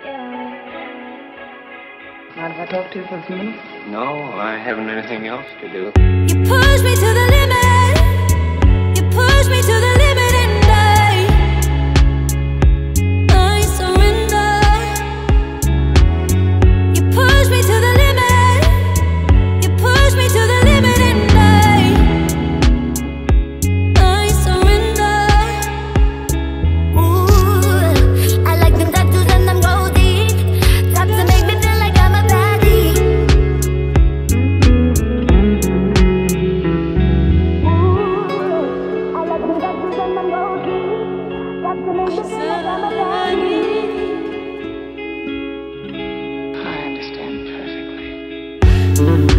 Mind if I talk to you for a few minutes? No, I haven't anything else to do. You push me to the limit. You push me to the limit, and I surrender. You push me to the limit. You push me to the limit, and I surrender. Ooh, I like them tattoos and them gold teeth. Taps to make me feel like I'm a baddie. Ooh, I like them tattoos and them gold teeth. Taps to make me feel like I'm a baddie. I understand perfectly.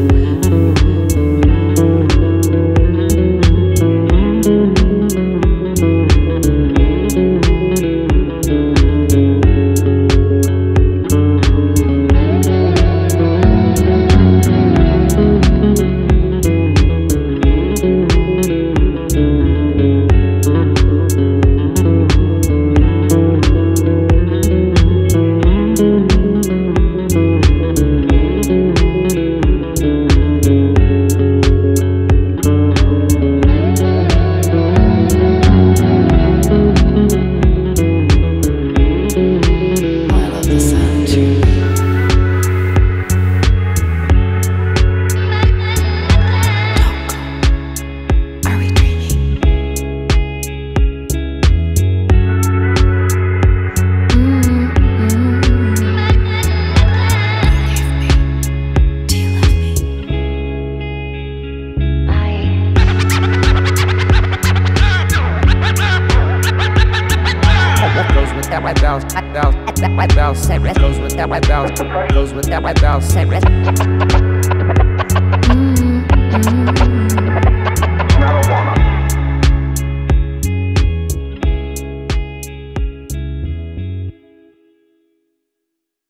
Goes with that white bounce, bounce, goes with that white bounce, goes with that white bounce.